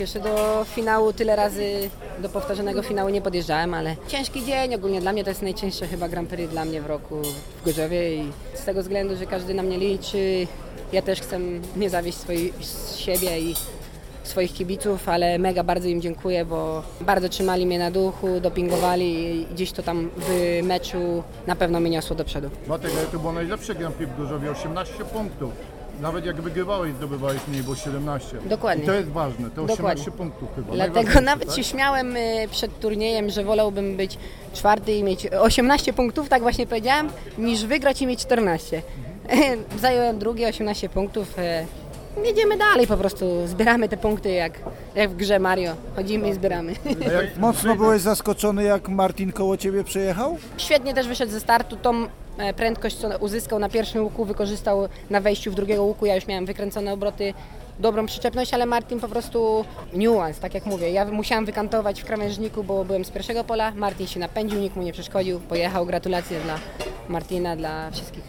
Jeszcze do finału tyle razy, do powtarzanego finału nie podjeżdżałem, ale ciężki dzień, ogólnie dla mnie to jest najcięższe chyba Grand Prix dla mnie w roku w Gorzowie i z tego względu, że każdy na mnie liczy, ja też chcę nie zawieść siebie i swoich kibiców, ale mega bardzo im dziękuję, bo bardzo trzymali mnie na duchu, dopingowali i gdzieś to tam w meczu na pewno mnie niosło do przodu. Dlatego to było najlepsze Grand Prix w Gorzowie, 18 punktów. Nawet jak wygrywałeś, zdobywałeś mniej, bo 17. Dokładnie. I to jest ważne, to 18 Dokładnie. punktów chyba. Dlatego Najważniejsze, nawet tak? się śmiałem przed turniejem, że wolałbym być czwarty i mieć 18 punktów, tak właśnie powiedziałem, niż wygrać i mieć 14. Zająłem drugie 18 punktów. Jedziemy dalej po prostu, zbieramy te punkty jak w grze Mario. Chodzimy i zbieramy. A jak Mocno byłeś zaskoczony, jak Martin koło ciebie przejechał? Świetnie też wyszedł ze startu, tą prędkość, co uzyskał na pierwszym łuku, wykorzystał na wejściu w drugiego łuku. Ja już miałem wykręcone obroty, dobrą przyczepność, ale Martin po prostu niuans, tak jak mówię. Ja musiałam wykantować w krawężniku, bo byłem z pierwszego pola. Martin się napędził, nikt mu nie przeszkodził, pojechał. Gratulacje dla Martina, dla wszystkich